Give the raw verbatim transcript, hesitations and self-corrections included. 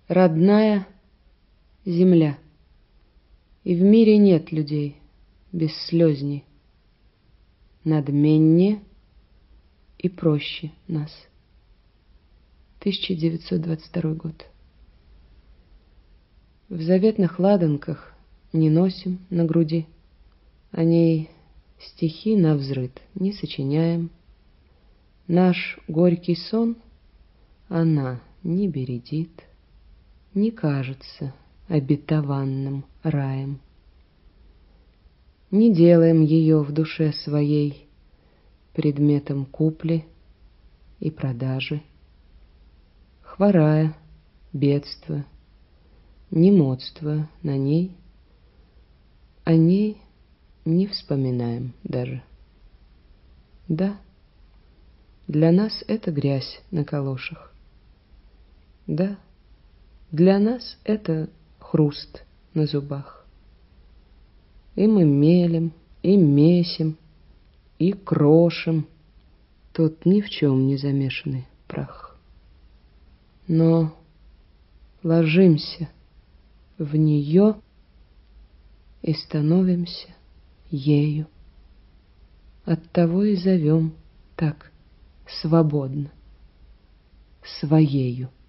Родная земля, и в мире нет людей бесслезней, надменнее и проще нас. тысяча девятьсот двадцать второй год. В заветных ладанках не носим на груди, о ней стихи навзрыд не сочиняем. Наш горький сон она не бередит, не кажется обетованным раем. Не делаем ее в душе своей предметом купли и продажи. Хворая, бедствуя, немодствуя на ней, о ней не вспоминаем даже. Да, для нас это грязь на калошах. Да, для нас это хруст на зубах. И мы мелем, и месим, и крошим тот ни в чем не замешанный прах. Но ложимся в нее и становимся ею. Оттого и зовем так свободно своею.